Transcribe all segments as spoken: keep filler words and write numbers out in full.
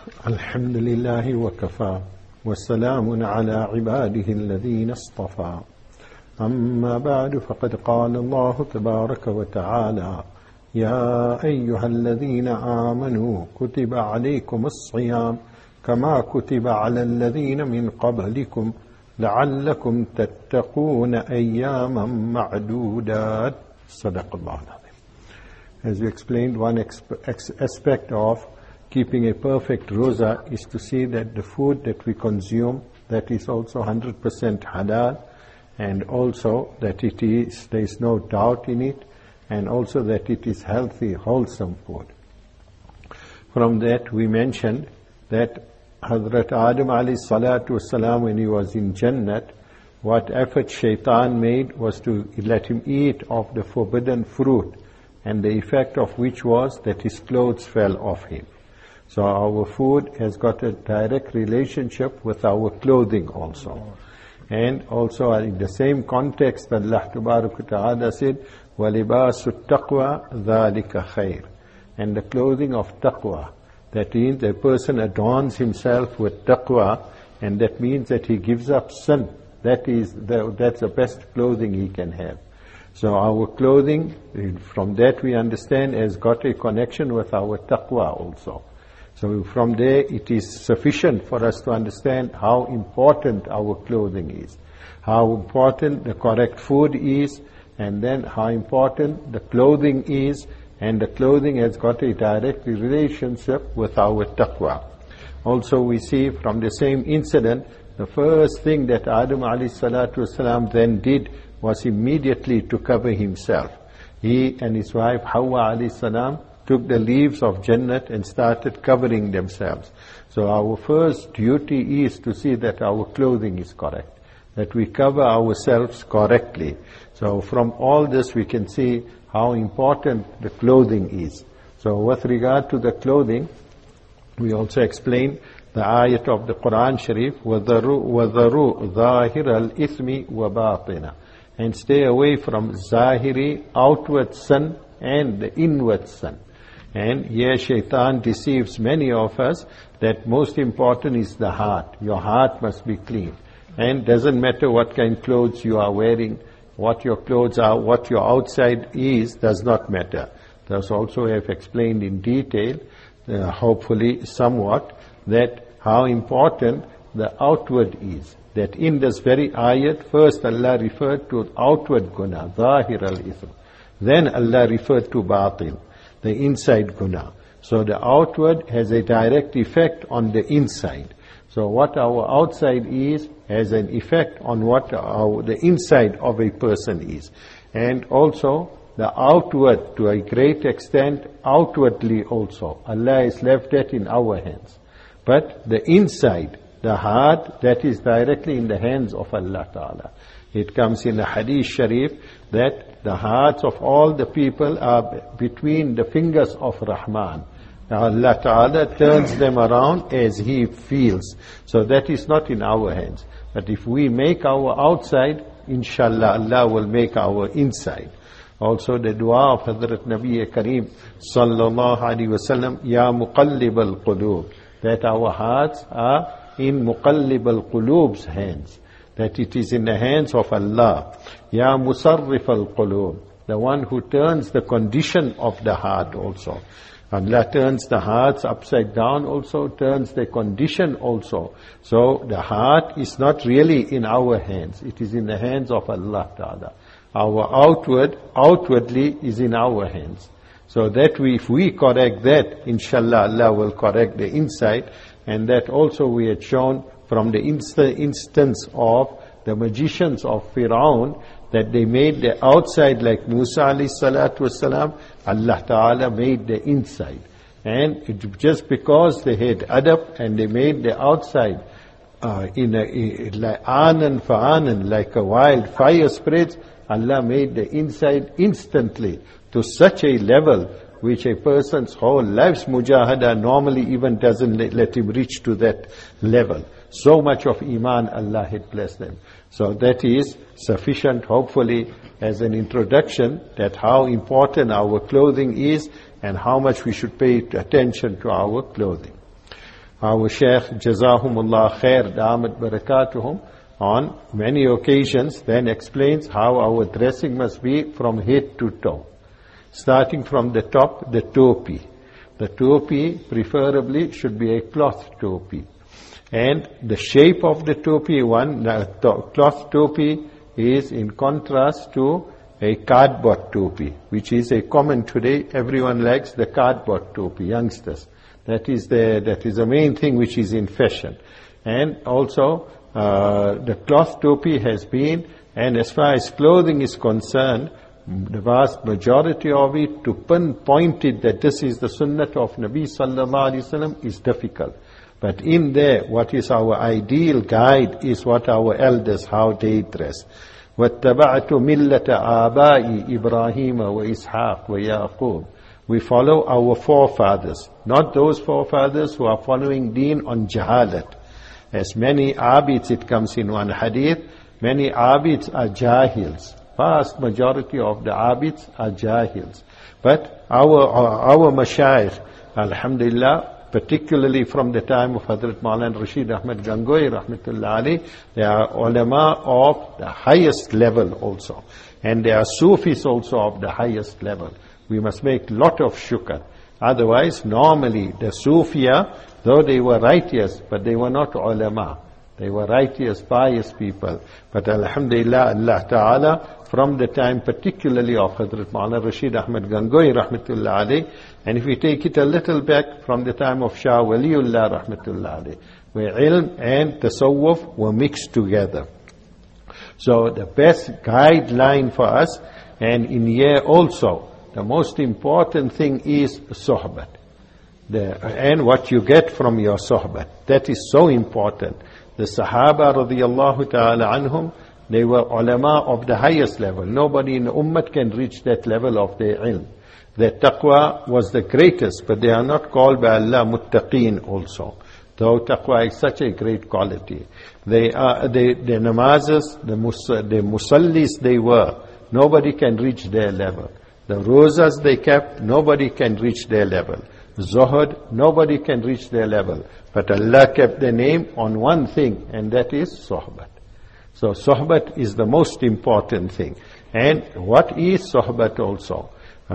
الحمد لله وكفى والسلام على عباده الذين اصطفى أما بعد فقد قال الله تبارك وتعالى يا أيها الذين آمنوا كتب عليكم الصيام كما كتب على الذين من قبلكم لعلكم تتقون أياما معدودات صدق الله العظيم. As we explained, one aspect of keeping a perfect roza is to see that the food that we consume, that is also one hundred percent halal, and also that it is, there is no doubt in it, and also that it is healthy, wholesome food. From that we mentioned that Hazrat Adam alayhi salatu wasalam, when he was in Jannat, what effort shaitan made was to let him eat of the forbidden fruit, and the effect of which was that his clothes fell off him. So our food has got a direct relationship with our clothing also. And also in the same context, Allah Tabaraka Ta'ala said, وَلِبَاسُ التَّقْوَى ذَلِكَ خَيْرٌ. And the clothing of taqwa, that means the person adorns himself with taqwa, and that means that he gives up sin. That is the, that's the best clothing he can have. So our clothing, from that we understand, has got a connection with our taqwa also. So from there it is sufficient for us to understand how important our clothing is, how important the correct food is, and then how important the clothing is, and the clothing has got a direct relationship with our taqwa. Also we see from the same incident, the first thing that Adam alayhi salatu wasalam then did was immediately to cover himself. He and his wife Hawa alayhi salam took the leaves of Jannat and started covering themselves. So our first duty is to see that our clothing is correct, that we cover ourselves correctly. So from all this we can see how important the clothing is. So with regard to the clothing, we also explain the ayat of the Quran Sharif, وَذَرُوا وَذَرُوا ظَاهِرَ الْإِثْمِ وَبَاطِنَ. And stay away from zahiri, outward sin, and the inward sin. And here shaitan deceives many of us that most important is the heart. Your heart must be clean. And doesn't matter what kind of clothes you are wearing, what your clothes are, what your outside is, does not matter. Thus also I have explained in detail, uh, hopefully somewhat, that how important the outward is. That in this very ayat, first Allah referred to outward guna, zahir al-ithm. Then Allah referred to batin, the inside guna. So the outward has a direct effect on the inside. So what our outside is has an effect on what our, the inside of a person is. And also the outward, to a great extent, outwardly also. Allah has left that in our hands. But the inside, the heart, that is directly in the hands of Allah Ta'ala. It comes in the Hadith Sharif that the hearts of all the people are between the fingers of Rahman. Allah Ta'ala turns them around as He feels. So that is not in our hands. But if we make our outside, inshallah, Allah will make our inside. Also the dua of Hazrat Nabi Kareem Sallallahu Alaihi Wasallam, Ya Muqallib al-Qulub, that our hearts are in Muqallib al-Qulub's hands, that it is in the hands of Allah. Ya Musarrif al-Qulub, the one who turns the condition of the heart also. Allah turns the hearts upside down also, turns the condition also. So the heart is not really in our hands, it is in the hands of Allah Ta'ala. Our outward, outwardly is in our hands. So that we, if we correct that, inshallah Allah will correct the inside. And that also we had shown from the insta- instance of the magicians of Fir'aun, that they made the outside like Musa alayhi salatu wasalam, Allah Ta'ala made the inside. And it, just because they had adab and they made the outside uh, in a, in, like anan fa'anan, like a wild fire spreads, Allah made the inside instantly to such a level which a person's whole life's mujahada normally even doesn't let, let him reach to that level. So much of iman Allah had blessed them. So that is sufficient, hopefully, as an introduction that how important our clothing is and how much we should pay attention to our clothing. our Shaykh Jazahumullah Khair Damat Barakatuhum on many occasions then explains how our dressing must be from head to toe. Starting from the top, the topi. The topi preferably should be a cloth topi. And the shape of the topi, one the cloth topi is in contrast to a cardboard topi, which is a common today. Everyone likes the cardboard topi, youngsters. That is the, that is the main thing which is in fashion. And also, uh, the cloth topi has been, and as far as clothing is concerned, the vast majority of it, to pinpoint it that this is the sunnah of Nabi sallallahu alaihi wasallam is difficult. But in there, what is our ideal guide is what our elders, how they dress. وَاتَّبَعْتُ مِلَّةَ آبَائِ إِبْرَاهِيمَ وَإِسْحَاقَ وَيَعْقُوبَ. We follow our forefathers, not those forefathers who are following deen on jahalat. As many abids, it comes in one hadith, many abids are jahils. Vast majority of the abids are jahils. But our, our, our mashayikh, alhamdulillah, particularly from the time of Hazrat Maulana Rashid Ahmad Gangohi rahmatullah alayh, they are ulama of the highest level also. And they are Sufis also of the highest level. We must make lot of shukr. Otherwise, normally the Sufia, though they were righteous, but they were not ulama. They were righteous, pious people. But alhamdulillah, Allah Ta'ala, from the time particularly of Hazrat Maulana Rashid Ahmad Gangohi rahmatullah alayh, and if we take it a little back from the time of Shah Waliullah rahmatullah alayh, where ilm and tasawwuf were mixed together. So the best guideline for us, and in here also, the most important thing is sohbat. The, and what you get from your sohbat. That is so important. The Sahaba radiyallahu ta'ala anhum, they were ulama of the highest level. Nobody in the ummah can reach that level of their ilm. Their taqwa was the greatest, but they are not called by Allah muttaqeen also. Though taqwa is such a great quality. They are, they, their namazes, the, mus, the musallis they were, nobody can reach their level. The rozas they kept, nobody can reach their level. Zuhud, nobody can reach their level. But Allah kept their name on one thing, and that is sohbat. So sohbat is the most important thing. And what is sohbat also?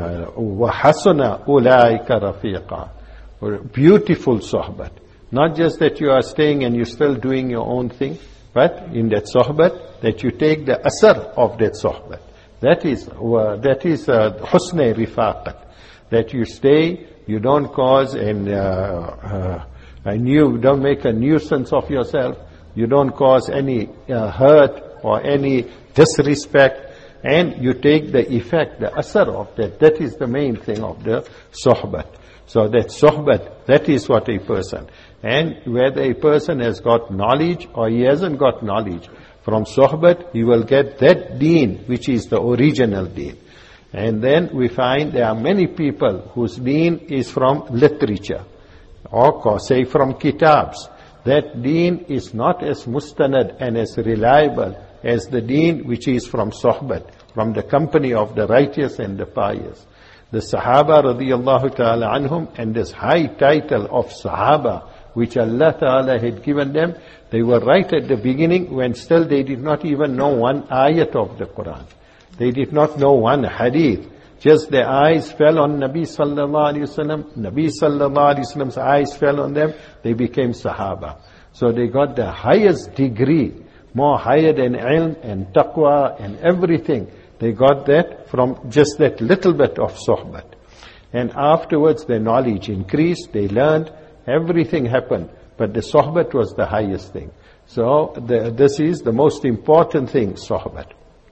وَحَسُنَ أُولَٰئِكَ رَفِيقًا. Beautiful sohbat. Not just that you are staying and you're still doing your own thing, but in that sohbat, that you take the asar of that sohbat. That is, uh, that is uh, husn rifaqat. That you stay, you don't cause an, uh, uh, a new, don't make a nuisance of yourself. You don't cause any uh, hurt or any disrespect. And you take the effect, the asar of that. That is the main thing of the sohbat. So that sohbat, that is what a person. And whether a person has got knowledge or he hasn't got knowledge, from sohbat he will get that deen which is the original deen. And then we find there are many people whose deen is from literature, or say from kitabs. That deen is not as mustanad and as reliable as the deen which is from sohbat, from the company of the righteous and the pious. The Sahaba radiyallahu ta'ala anhum, and this high title of Sahaba which Allah Ta'ala had given them, they were right at the beginning when still they did not even know one ayat of the Quran. They did not know one hadith. Just their eyes fell on Nabi sallallahu alayhi wasallam. Nabi sallallahu alayhi wasallam's eyes fell on them. They became Sahaba. So they got the highest degree, more higher than ilm and taqwa and everything. They got that from just that little bit of sohbat. And afterwards their knowledge increased, they learned, everything happened. But the sohbat was the highest thing. So the, this is the most important thing, sohbat.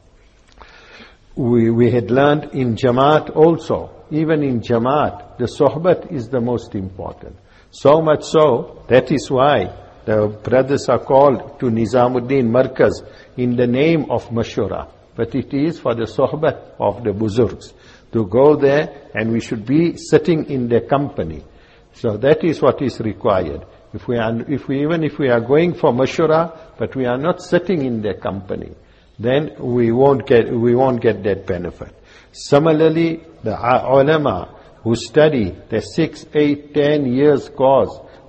We, we had learned in Jamaat also, even in Jamaat, the sohbat is the most important. So much so, that is why the brothers are called to Nizamuddin Markaz in the name of Mashura. But it is for the sohbat of the Buzurgs to go there, and we should be sitting in their company. So that is what is required. If we are, if we, even if we are going for Mashura, but we are not sitting in their company, then we won't get, we won't get that benefit. Similarly, the ulama who study the six, eight, ten years course,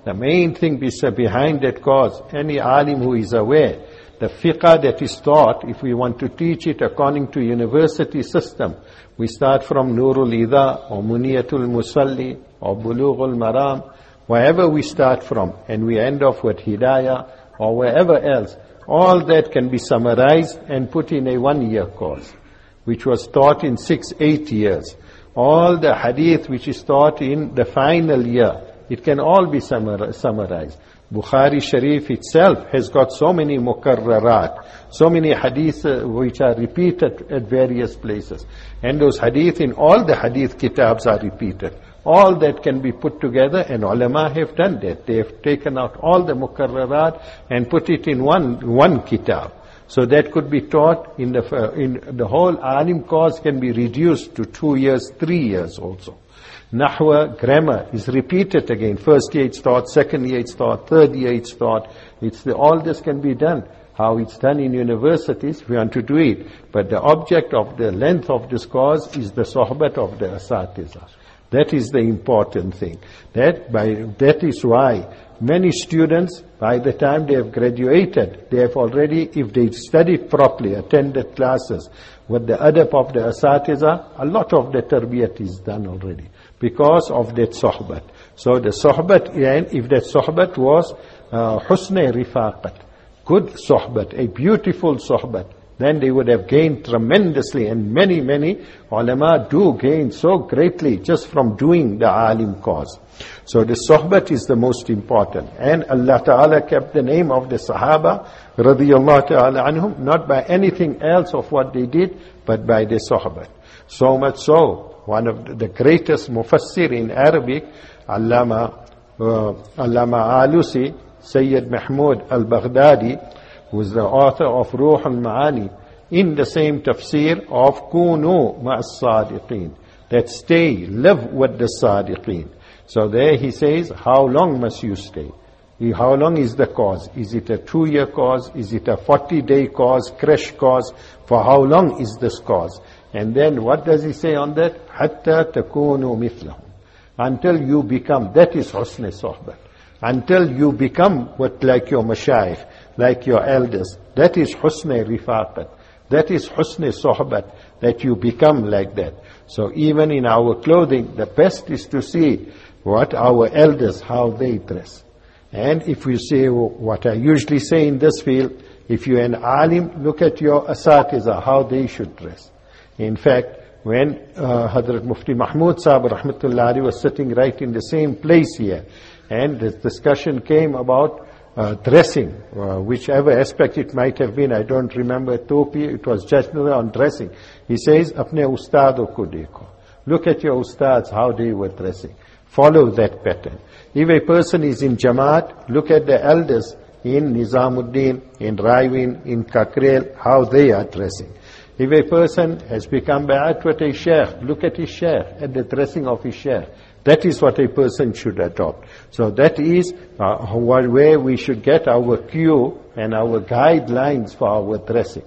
The main thing behind that cause, any alim who is aware, the fiqh that is taught, if we want to teach it according to university system, we start from Nurul Ida or Muniyatul Musalli or Bulughul Maram, wherever we start from, and we end off with Hidayah or wherever else. All that can be summarized and put in a one-year course, which was taught in six, eight years. All the hadith which is taught in the final year, it can all be summarized. Bukhari Sharif itself has got so many mukarrarat, so many hadith which are repeated at various places. And those hadith in all the hadith kitabs are repeated. All that can be put together, and ulama have done that. They have taken out all the mukarrarat and put it in one one kitab. So that could be taught in the uh, in the whole alim course can be reduced to two years, three years also. Nahwa, grammar is repeated again. First year it's taught, second year it's taught, third year it's taught. It's the, all this can be done. How it's done in universities, we want to do it. But the object of the length of this course is the sohbat of the asatiza. That is the important thing. That by that is why many students, by the time they have graduated, they have already, if they studied properly, attended classes with the adab of the asatiza, a lot of the tarbiyat is done already because of that sohbat. So the sohbat, and if that sohbat was uh, husna rifaqat, good sohbat, a beautiful sohbat, then they would have gained tremendously, and many, many ulama do gain so greatly just from doing the alim cause. So the sohbat is the most important. And Allah Ta'ala kept the name of the Sahaba, radiyallahu ta'ala anhum, not by anything else of what they did, but by the sohbat. So much so, one of the greatest mufassir in Arabic, Allama, uh, Allama Alusi, Sayyid Mahmud al-Baghdadi, who is the author of Ruh al-Ma'ani, in the same tafsir of Kunu ma'as-sadiqeen, that stay, live with the sadiqeen. So there he says, how long must you stay? How long is the course? Is it a two-year course? Is it a forty-day course, crash course? For how long is this course? And then what does he say on that? Hatta takunu mithlahum. Until you become, that is husn sohbat. Until you become what, like your mashayikh, like your elders. That is husn rifaqat. That is husn sohbat, that you become like that. So even in our clothing, the best is to see what our elders, how they dress. And if you say what I usually say in this field, if you're an alim, look at your asatiza, how they should dress. In fact, when uh, Hazrat Mufti Mahmud Sahib rahmatullah alayhi was sitting right in the same place here, and the discussion came about uh, dressing, uh, whichever aspect it might have been, I don't remember, topi, it was generally on dressing. He says, apne ustado ko dekho. Look at your ustads, how they were dressing. Follow that pattern. If a person is in Jamaat, look at the elders in Nizamuddin, in Raywin, in Kakrel, how they are dressing. If a person has become ba'at with a sheikh, look at his sheikh, at the dressing of his sheikh. That is what a person should adopt. So that is uh, where we should get our cue and our guidelines for our dressing.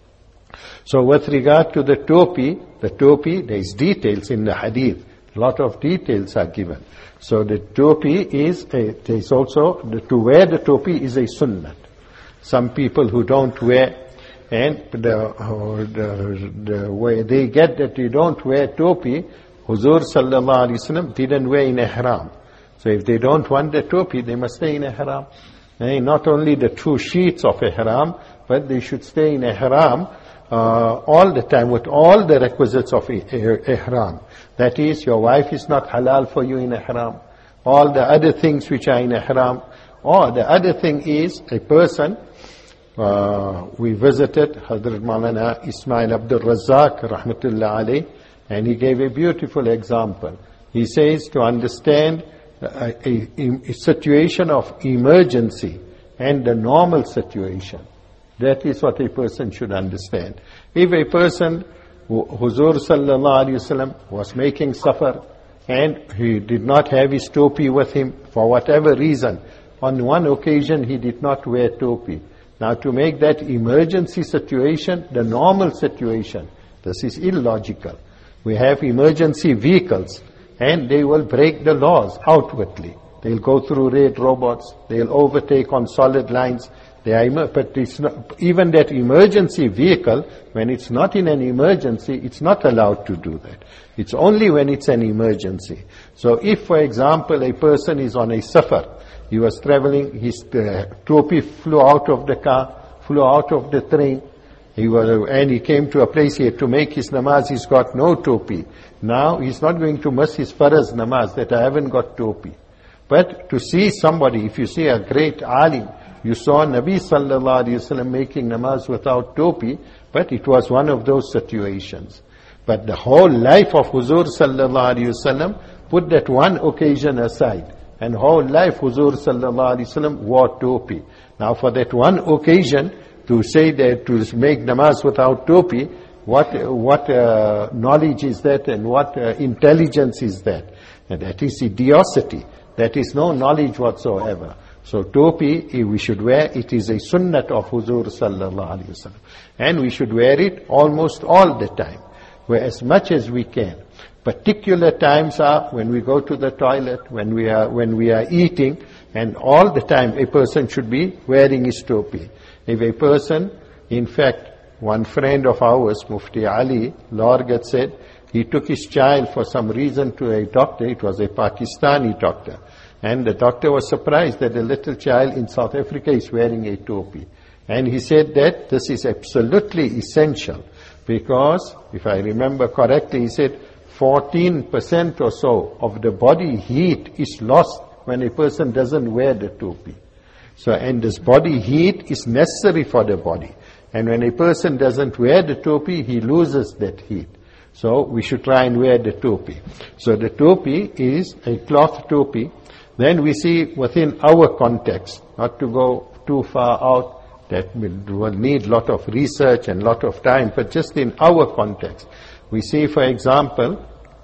So with regard to the topi, the topi, there is details in the hadith. A lot of details are given. So the topi is, a, there is also, the, to wear the topi is a sunnat. Some people who don't wear, and the, uh, the, the way they get that you don't wear topi, Huzur sallallahu alaihi wasallam didn't wear in ihram. So if they don't want the topi, they must stay in ihram. And not only the two sheets of ihram, but they should stay in ihram uh, all the time with all the requisites of ihram. That is, your wife is not halal for you in ihram. All the other things which are in ihram. Or the other thing is a person, uh, we visited Hazrat Maulana Ismail Abdul Razzaq rahmatullah alayh, and he gave a beautiful example. He says to understand a, a, a situation of emergency and the normal situation. That is what a person should understand. If a person, Huzur sallallahu alayhi wasallam, was making safar and he did not have his topi with him for whatever reason, on one occasion he did not wear topi. Now to make that emergency situation the normal situation, this is illogical. We have emergency vehicles and they will break the laws outwardly. They'll go through raid robots. They'll overtake on solid lines. They are, but it's not, even that emergency vehicle, when it's not in an emergency, it's not allowed to do that. It's only when it's an emergency. So if, for example, a person is on a safar, he was traveling, his uh, topi flew out of the car, flew out of the train, he was, and he came to a place he had to make his namaz, he's got no topi. Now he's not going to miss his faraz namaz that I haven't got topi. But to see somebody, if you see a great alim, you saw Nabi sallallahu alayhi wasallam making namaz without topi, but it was one of those situations. But the whole life of Huzur sallallahu alayhi wasallam, put that one occasion aside, and whole life Huzur sallallahu alayhi wasallam wore topi. Now for that one occasion, to say that, to make namaz without topi, what what uh, knowledge is that, and what uh, intelligence is that? And that is idiocy. That is no knowledge whatsoever. So topi, we should wear, it is a sunnat of Huzur sallallahu alayhi wasallam. And we should wear it almost all the time, where as much as we can. Particular times are when we go to the toilet, when we are, when we are eating, and all the time a person should be wearing his topi. If a person, in fact, one friend of ours, Mufti Ali Lorgat, said, he took his child for some reason to a doctor. It was a Pakistani doctor. And the doctor was surprised that a little child in South Africa is wearing a topi. And he said that this is absolutely essential. Because, if I remember correctly, he said fourteen percent or so of the body heat is lost when a person doesn't wear the topi. So, and this body heat is necessary for the body. And when a person doesn't wear the topi, he loses that heat. So, we should try and wear the topi. So, the topi is a cloth topi. Then we see within our context, not to go too far out, that will need a lot of research and lot of time, but just in our context. We see, for example,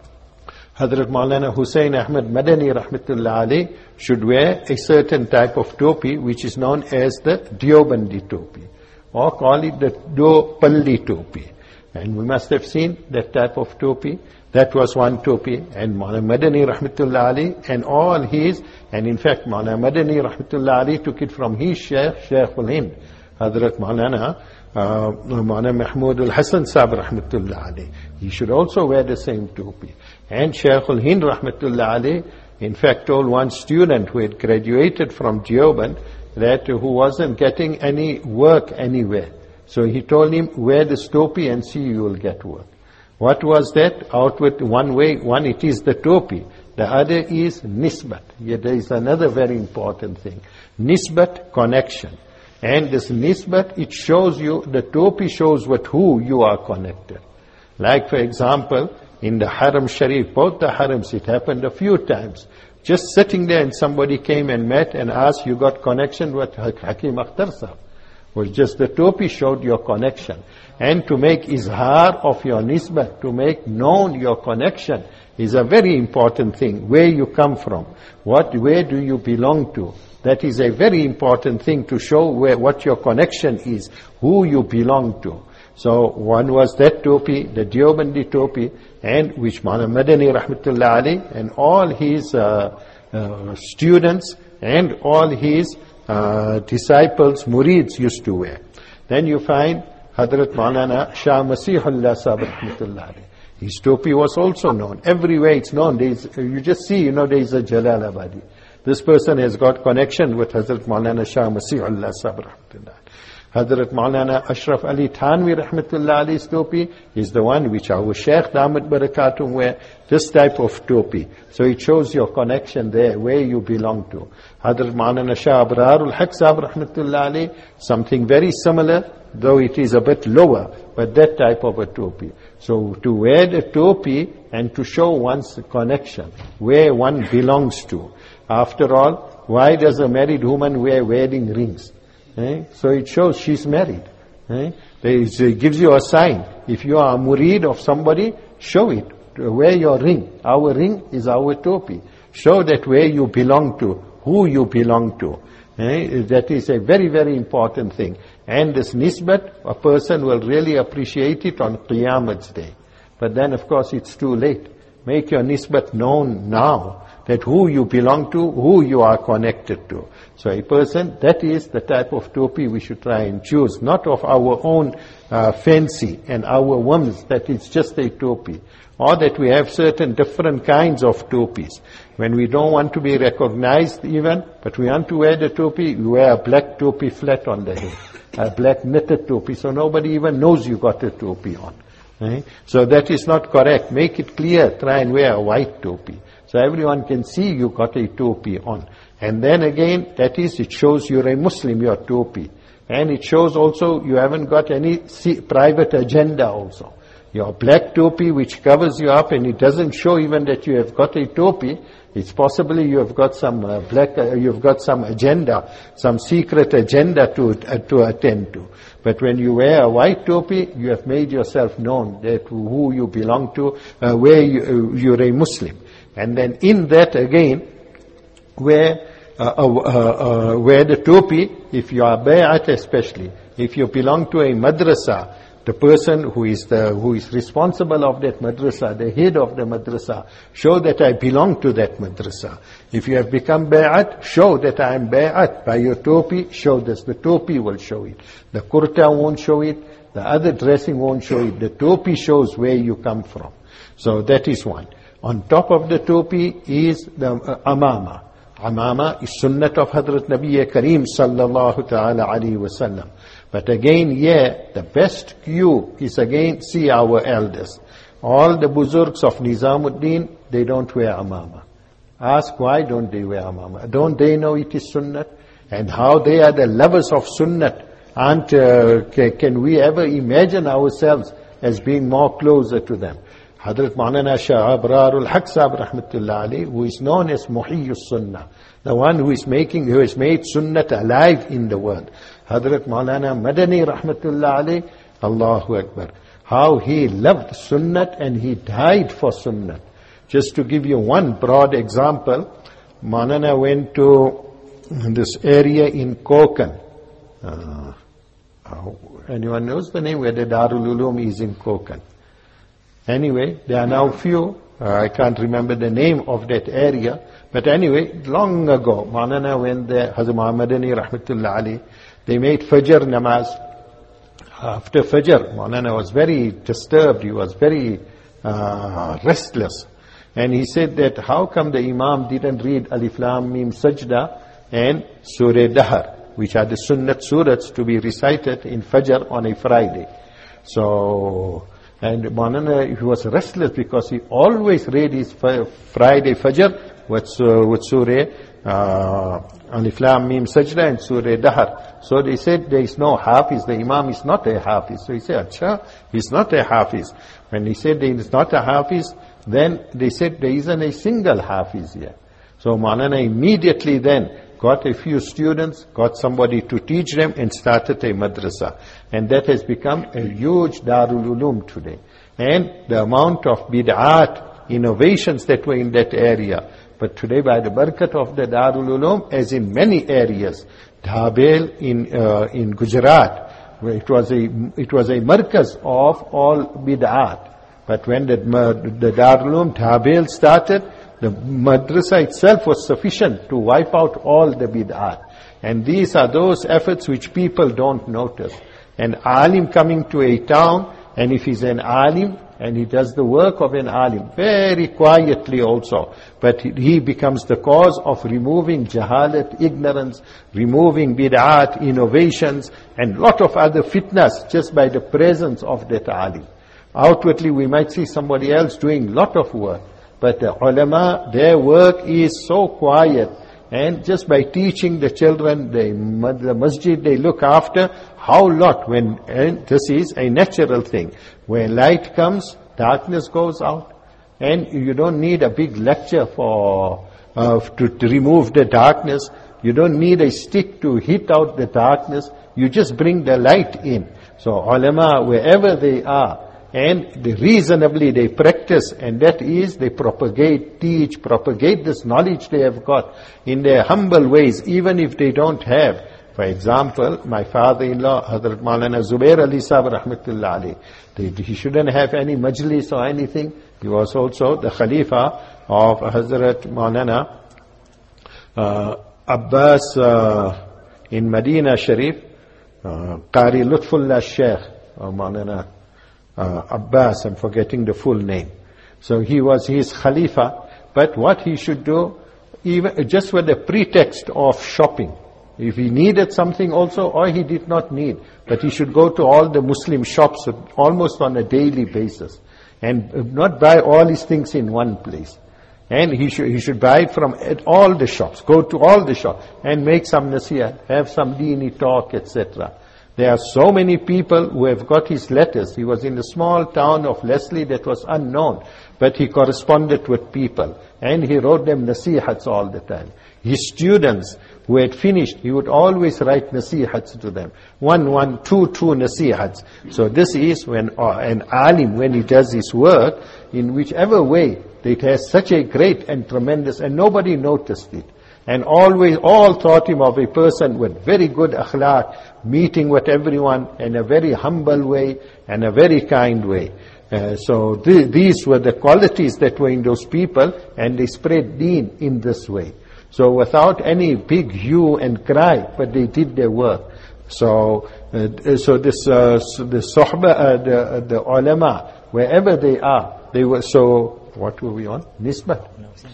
Hazrat Maulana Hussain Ahmad Madani Rahmatullah Ali should wear a certain type of topi which is known as the Deobandi topi, or call it the Do Palli topi. And we must have seen that type of topi. That was one topi. And Maulana Madani Rahmatullah Ali and all his, and in fact Maulana Madani Rahmatullah Ali took it from his Shaykh, Shaykhul Hind, Hazrat Maulana uh, Maulana Mahmud al-Hasan Sahib Rahmatullah Ali. He should also wear the same topi. And Shaykhul Hind Rahmatullah Ali, in fact, told one student who had graduated from Deoband that who wasn't getting any work anywhere. So he told him, wear this topi and see you will get work. What was that? Out with one way, one it is the topi. The other is nisbat. Yeah, there is another very important thing. Nisbat, connection. And this nisbat, it shows you, the topi shows with who you are connected. Like for example, in the Haram Sharif, both the Harams, it happened a few times. Just sitting there and somebody came and met and asked, you got connection with Hakim Akhtar Sahib? Was just the topi showed your connection. And to make izhar of your nisbat, to make known your connection, is a very important thing. Where you come from, what, where do you belong to? That is a very important thing to show where, what your connection is, who you belong to. So one was that topi, the Deobandi topi, and which Maulana Madani Rahmatullah Ali and all his uh, uh, students and all his uh, disciples, murids used to wear. Then you find Hadrat Maulana Shah Masihullah Sahib Rahmatullah Ali. His topi was also known. Everywhere it's known. There's, you just see, you know, there is a Jalalabadi. This person has got connection with Hazrat Maulana Shah Masihullah Sahib Rahmatullah. Hazrat Maulana Ashraf Ali Thanvi Rahmatullah Ali's topi is the one which our Shaykh Damat Barakatum wear, this type of topi. So it shows your connection there, where you belong to. Hazrat Maulana Shah Abrarul Haq Sahib Rahmatullah Ali, something very similar, though it is a bit lower, but that type of a topi. So to wear the topi and to show one's connection, where one belongs to. After all, why does a married woman wear wedding rings? Eh? So it shows she's married. Eh? Is, it gives you a sign. If you are a murid of somebody, show it. Wear your ring. Our ring is our topi. Show that where you belong to, who you belong to. Eh? That is a very, very important thing. And this nisbat, a person will really appreciate it on Qiyamah's day. But then, of course, it's too late. Make your nisbat known now. that who you belong to, who you are connected to. So a person, that is the type of topi we should try and choose, not of our own uh, fancy and our whims, that it's just a topi. Or that we have certain different kinds of topis. When we don't want to be recognized even, but we want to wear the topi, we wear a black topi flat on the head. A black knitted topi, so nobody even knows you got a topi on. Right? So that is not correct. Make it clear. Try and wear a white topi, so everyone can see you got a topi on. And then again, that is, it shows you're a Muslim, your topi. And it shows also you haven't got any private agenda also. Your black topi which covers you up, and it doesn't show even that you have got a topi. It's possibly you have got some uh, black, uh, you've got some agenda, some secret agenda to uh, to attend to. But when you wear a white topi, you have made yourself known that who you belong to, uh, where you, uh, you're a Muslim. And then in that again, where uh, uh, uh, where the topi, if you are bay'at especially, if you belong to a madrasa, the person who is the who is responsible of that madrasa, the head of the madrasa, show that I belong to that madrasa. If you have become bay'at, show that I am bay'at. By your topi, show this. The topi will show it. The kurta won't show it. The other dressing won't show it. The topi shows where you come from. So that is one. On top of the topi is the uh, amama. Amama is sunnat of Hadrat Nabi Kareem sallallahu ta'ala alayhi wa sallam. But again, yeah, the best cue is again, see our elders. All the buzurgs of Nizamuddin, they don't wear amama. Ask why don't they wear amama? Don't they know it is sunnat? And how they are the lovers of sunnat. And uh, can we ever imagine ourselves as being more closer to them? Hadrat Maulana Shah Abrarul Haq Sahib Rahmatullah Ali, who is known as Muhiyyus Sunnah, the one who is making, who has made sunnat alive in the world. Hadrat Maulana Madani Rahmatullah Ali, Allahu Akbar. How he loved sunnat and he died for sunnat. Just to give you one broad example, Maulana went to this area in Konkan. Uh, anyone knows the name where the Darul Uloom is in Konkan? Anyway, there are now few, uh, I can't remember the name of that area, but anyway, long ago, Maulana went there, Hazrat Muhammadani Rahmatullah Ali, they made Fajr namaz. After Fajr, Maulana was very disturbed, he was very uh, restless. And he said that how come the Imam didn't read Alif Lam Mim Sajda and Surah Dahar, which are the Sunnat surahs to be recited in Fajr on a Friday. So, and Maulana, he was restless because he always read his Friday Fajr with, uh, with Surah uh, Alif Lam Mim Sajda and Surah Dahar. So they said there is no Hafiz, the Imam is not a Hafiz. So he said, Acha, he's not a Hafiz. When he said he is not a Hafiz, then they said there isn't a single Hafiz here. So Maulana immediately then got a few students, got somebody to teach them and started a madrasa. And that has become a huge Darul Uloom today. And the amount of bid'at, innovations that were in that area. But today by the barakat of the Darul Uloom, as in many areas, Dhabel in uh, in Gujarat, where it was a it was a markaz of all bid'at. But when the, the Darul Uloom Dhabel started, the madrasa itself was sufficient to wipe out all the bid'at. And these are those efforts which people don't notice. An alim coming to a town, and if he's an alim, and he does the work of an alim, very quietly also, but he becomes the cause of removing jahalat, ignorance, removing bid'at, innovations, and lot of other fitnas just by the presence of that alim. Outwardly we might see somebody else doing lot of work, but the ulama, their work is so quiet, and just by teaching the children, the, the masjid they look after, how lot when, and this is a natural thing. When light comes, darkness goes out. And you don't need a big lecture for uh, to, to remove the darkness. You don't need a stick to hit out the darkness. You just bring the light in. So ulama, wherever they are, and they reasonably they practice, and that is they propagate, teach, propagate this knowledge they have got in their humble ways, even if they don't have. For example, my father-in-law, Hazrat Maulana Zubair Ali Sahib Rahmatullah Ali, he shouldn't have any majlis or anything. He was also the Khalifa of Hazrat Maulana uh, Abbas uh, in Medina Sharif, uh, Qari Lutfullah Sheikh, uh, Maulana uh, Abbas, I'm forgetting the full name. So he was his Khalifa, but what he should do, even just with the pretext of shopping, if he needed something also, or he did not need, but he should go to all the Muslim shops almost on a daily basis, and not buy all his things in one place. And he should, he should buy from at all the shops, go to all the shops, and make some nasiyah, have some deeni talk, et cetera. There are so many people who have got his letters. He was in the small town of Leslie that was unknown, but he corresponded with people, and he wrote them nasihats all the time. His students who had finished, he would always write nasihats to them. One, one, two, two nasihats. So this is when uh, an alim, when he does his work, in whichever way, it has such a great and tremendous, and nobody noticed it. And always, all thought him of a person with very good akhlaq, meeting with everyone in a very humble way and a very kind way. Uh, so th- these were the qualities that were in those people, and they spread deen in this way. So without any big hue and cry, but they did their work. So, uh, so this, uh, so the sohba, uh, the, uh, the ulama, wherever they are, they were so. What were we on? Nisbat.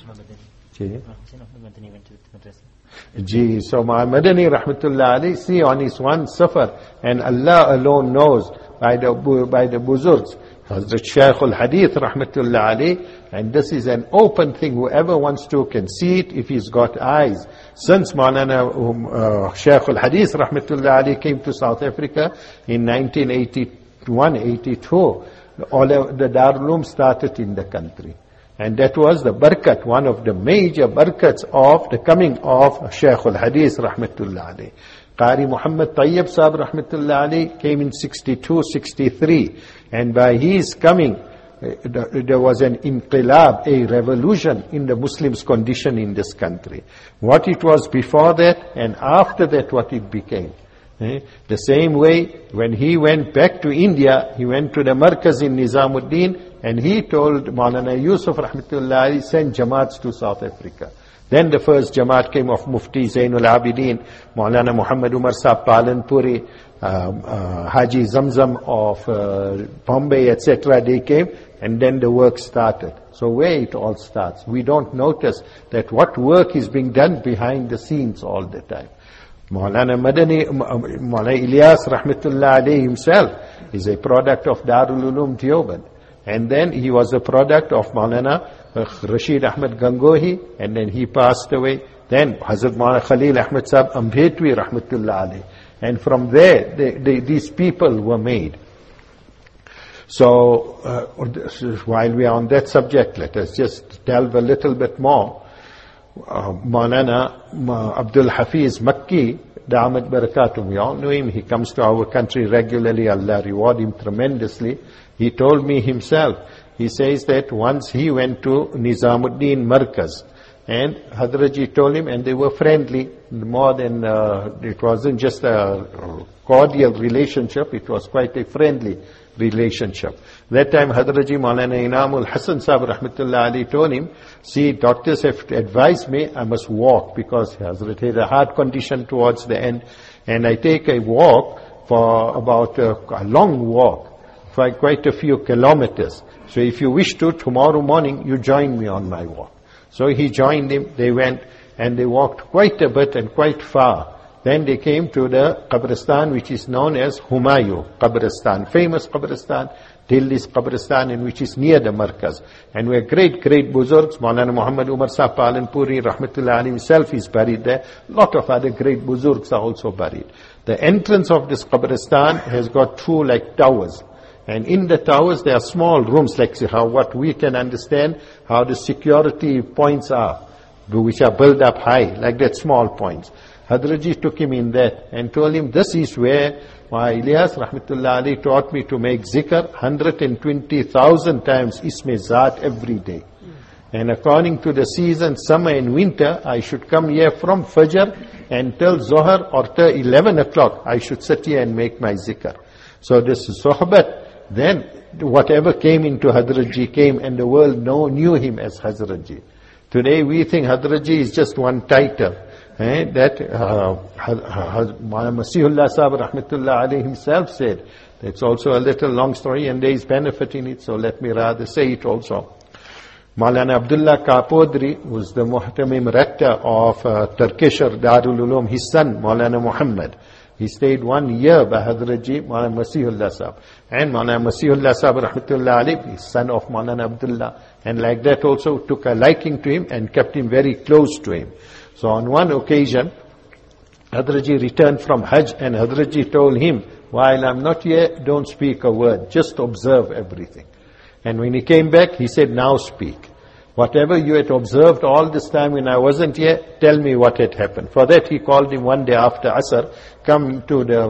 Ji, so my Madani Rahmatullah Ali, see on his one safar, and Allah alone knows by the by the buzurgs, Hazrat Shaykh al-Hadith Rahmatullah Ali, and this is an open thing, whoever wants to can see it if he's got eyes. Since Maulana um, uh, Shaykh al-Hadith Rahmatullah Ali came to South Africa in nineteen eighty-one eighty-two, all the Darul Uloom started in the country. And that was the barakat, one of the major barakats of the coming of Shaykh al-Hadith Rahmatullah Ali. Qari Muhammad Tayyib Sahib Rahmatullah Ali came in sixty-two sixty-three, and by his coming, there was an inqilab, a revolution in the Muslims' condition in this country. What it was before that, and after that what it became. Eh? The same way, when he went back to India, he went to the Markaz in Nizamuddin, and he told Maulana Yusuf Rahmatullah Ali, send Jamaats to South Africa. Then the first Jamaat came of Mufti Zainul Abidin, Maulana Muhammad Umar Sahib Palanpuri, um, uh, Haji Zamzam of uh, Bombay, et cetera. They came, and then the work started. So where it all starts, we don't notice that what work is being done behind the scenes all the time. Maulana Madani, Maulana Ilyas Rahmatullah alayhi himself is a product of Darul Uloom Deoband. And then he was a product of Maulana Rashid Ahmad Gangohi, and then he passed away. Then Hazrat Maulana Khalil Ahmad Sahib Ambedwi Rahmatullah alayhi. And from there, they, they, these people were made. So, uh, while we are on that subject, let us just delve a little bit more. Uh, Maulana uh, Abdul Hafiz Makki, Da'amat Barakatum, we all know him. He comes to our country regularly. Allah reward him tremendously. He told me himself, he says that once he went to Nizamuddin Markaz, and Hadraji told him, and they were friendly, more than, uh, it wasn't just a cordial relationship, it was quite a friendly relationship. That time Hadraji Maulana Inamul Hasan Sahib Rahmatullah Ali told him, see, doctors have advised me I must walk, because Hazrat had a heart condition towards the end, and I take a walk for about a, a long walk, for quite a few kilometers. So if you wish to, tomorrow morning you join me on my walk. So he joined him, they went, and they walked quite a bit and quite far. Then they came to the Qabristan, which is known as Humayu Qabristan, famous Qabristan, Delhi's Qabristan, and which is near the Markaz. And where great, great buzurgs, Maulana Muhammad Umar Sahib Palanpuri, Rahmatullah Ali himself is buried there. A lot of other great buzurgs are also buried. The entrance of this Qabristan has got two like towers. And in the towers there are small rooms, like how what we can understand, how the security points are, which are built up high, like that small points. Hadraji took him in that and told him, this is where my Ilyas Rahmatullah Ali taught me to make zikr one hundred twenty thousand times Isme Zat every day. And according to the season, summer and winter, I should come here from Fajr and till Zohar or till eleven o'clock, I should sit here and make my zikr. So this sohbat then whatever came into Hazrat Ji came, and the world know, knew him as Hazrat Ji. Today we think Hazrat Ji is just one title. Eh, that uh, Masihullah Sahib Rahmatullah alayhi himself said. It's also a little long story and there is benefit in it, so let me rather say it also. Maulana Abdullah Kapodri was the Muhtamim Rector of uh, Turkish Darul Uloom, his son Maulana Muhammad. He stayed one year by Hazrat Ji, Maulana Masihullah Sahib. And Maulana Masihullah Sahib Rahmatullah alayhi, his son of Maulana Abdullah. And like that also took a liking to him and kept him very close to him. So on one occasion, Hazrat Ji returned from Hajj and Hazrat Ji told him, while I'm not here, don't speak a word, just observe everything. And when he came back, he said, now speak. Whatever you had observed all this time when I wasn't here, tell me what had happened. For that he called him one day after Asr, come to the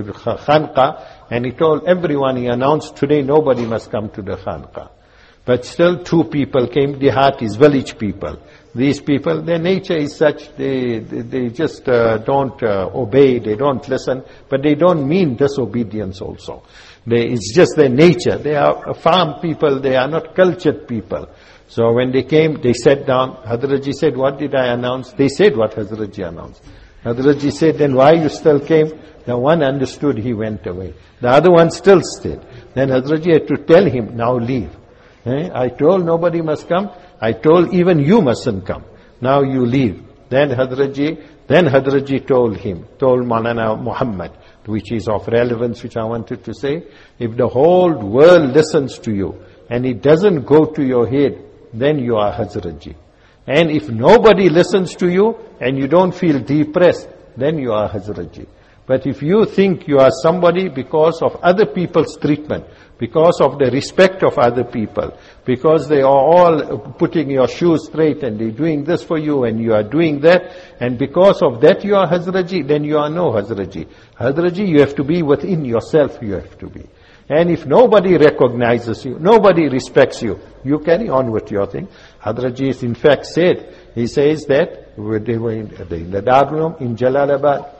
Khanqa, and he told everyone, he announced, today nobody must come to the Khanqa. But still two people came, Dehatis, village people. These people, their nature is such, they they, they just uh, don't uh, obey, they don't listen, but they don't mean disobedience also. They, it's just their nature. They are farm people, they are not cultured people. So when they came, they sat down. Hazrat Ji said, what did I announce? They said what Hazrat Ji announced. Hazrat Ji said, then why you still came? The one understood, he went away. The other one still stayed. Then Hazrat Ji had to tell him, now leave. Eh? I told nobody must come. I told even you mustn't come. Now you leave. Then Hazrat Ji, then Hazrat Ji told him, told Maulana Muhammad, which is of relevance, which I wanted to say, if the whole world listens to you and it doesn't go to your head, then you are Hazrat Ji. And if nobody listens to you and you don't feel depressed, then you are Hazrat Ji. But if you think you are somebody because of other people's treatment, because of the respect of other people, because they are all putting your shoes straight and they're doing this for you and you are doing that, and because of that you are Hazrat Ji, then you are no Hazrat Ji. Hazrat Ji, you have to be within yourself, you have to be. And if nobody recognizes you, nobody respects you, you carry on with your thing. Hazrat Ji in fact said, he says that, they were in the Darul in Jalalabad,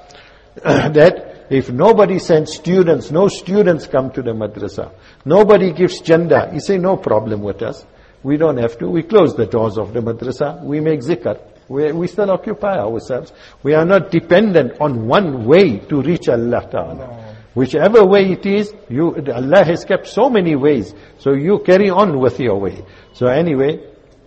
that if nobody sends students, no students come to the madrasa, nobody gives chanda, he say no problem with us. We don't have to. We close the doors of the madrasa. We make zikr. We, we still occupy ourselves. We are not dependent on one way to reach Allah Ta'ala. No. Whichever way it is, you, Allah has kept so many ways. So you carry on with your way. So anyway,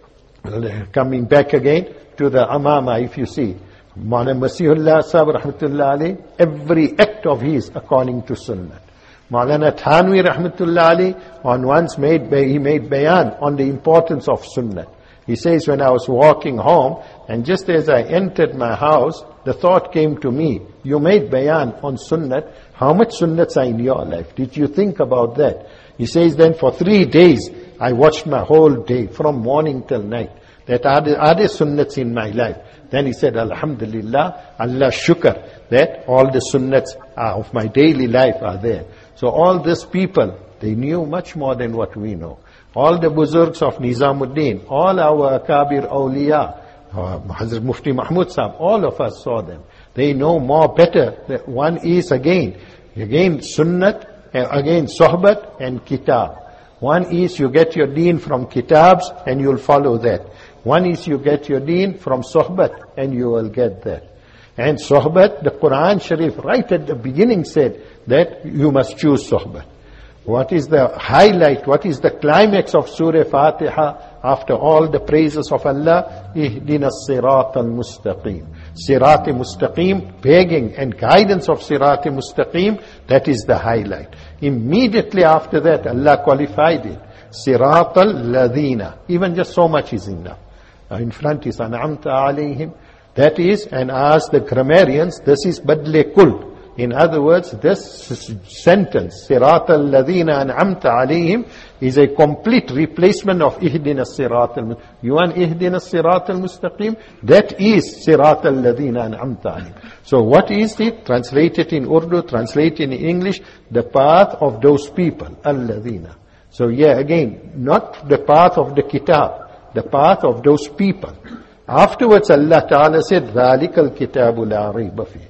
coming back again to the Amama, if you see, Maulana Masihullah Sahib Rahmatullah alayhi, every act of his according to Sunnah. Maulana Thanwi Rahmatullah alayhi, on once made, he made bayan on the importance of Sunnah. He says, when I was walking home, and just as I entered my house, the thought came to me, you made bayan on Sunnah, how much Sunnahs are in your life? Did you think about that? He says, then for three days, I watched my whole day, from morning till night, that are there, are there Sunnahs in my life? Then he said, Alhamdulillah, Allah shukr, that all the Sunnahs of my daily life are there. So all these people, they knew much more than what we know. All the Buzurgs of Nizamuddin, all our Akabir Awliya, uh, Hazrat Mufti Mahmud Sahib, all of us saw them. They know more better. That one is again, again Sunnat, again Sohbat and Kitab. One is you get your deen from Kitabs and you'll follow that. One is you get your deen from Sohbat and you will get that. And Sohbat, the Quran Sharif right at the beginning said that you must choose Sohbat. What is the highlight, what is the climax of Surah Fatiha after all the praises of Allah? Ihdina Sirat al-Mustaqim. Sirat al-Mustaqim, begging and guidance of Sirat al-Mustaqim, that is the highlight. Immediately after that, Allah qualified it. Sirat al-Ladina. Even just so much is enough. In front is An'amta alayhim. That is, and as the grammarians, this is Badle Kul. In other words, this sentence, Sirat al-Ladina an'amta alayhim, is a complete replacement of Ihdina Sirat al-Mustaqim. You want Ihdina Sirat al-Mustaqim? That is Sirat al-Ladina an'amta alayhim. So what is it? Translated in Urdu, translated in English, the path of those people, al-Ladina. So yeah, again, not the path of the Kitab, the path of those people. Afterwards Allah Ta'ala said, ذَلِكَ الْكِتَابُ لَا رَيْبَ فِيهِ.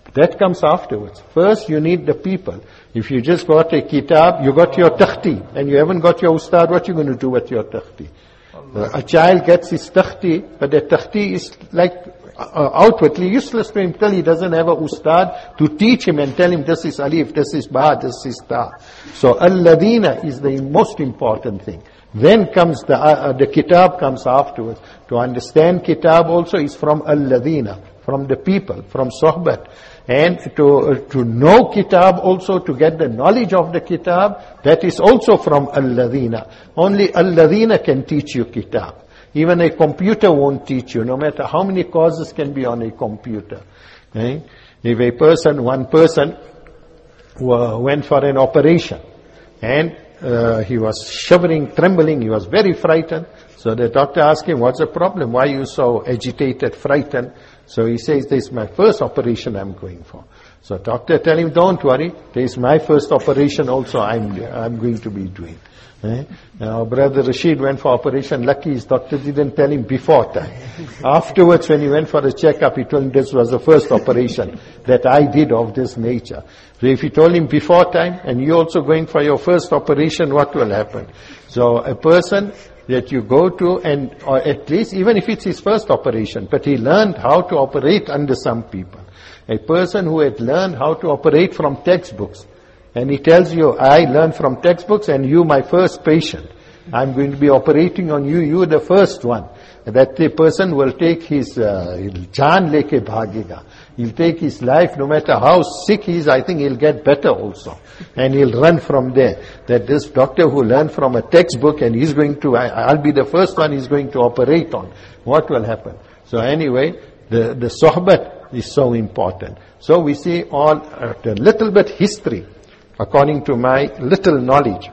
That comes afterwards. First you need the people. If you just got a kitab, you got your takhti, and you haven't got your ustad, what you going to do with your takhti? Uh, a child gets his takhti, but the takhti is like uh, outwardly useless to him till he doesn't have a ustad to teach him and tell him this is alif, this is ba, this is ta. So alladina is the most important thing. Then comes the uh, the kitab comes afterwards. To understand kitab also is from alladina, from the people, from sohbat. And to uh, to know kitab also, to get the knowledge of the kitab, that is also from alladina. Only alladina can teach you kitab. Even a computer won't teach you, no matter how many courses can be on a computer. Okay? If a person, one person uh, went for an operation, and uh, he was shivering, trembling, he was very frightened. So the doctor asked him, what's the problem? Why are you so agitated, frightened? So he says, this is my first operation I'm going for. So doctor tell him, don't worry, this is my first operation also I'm, I'm going to be doing. Eh? Now brother Rashid went for operation, lucky his doctor didn't tell him before time. Afterwards when he went for the checkup, he told him this was the first operation that I did of this nature. So if he told him before time, and you also going for your first operation, what will happen? So a person that you go to, and or at least even if it's his first operation, but he learned how to operate under some people. A person who had learned how to operate from textbooks, and he tells you, I learned from textbooks and you my first patient. I'm going to be operating on you, you the first one. That the person will take his jaan leke bhagega. He'll take his life, no matter how sick he is, I think he'll get better also. And he'll run from there. That this doctor who learned from a textbook and he's going to, I'll be the first one he's going to operate on. What will happen? So anyway, the, the sohbat is so important. So we see all, uh, a little bit history, according to my little knowledge.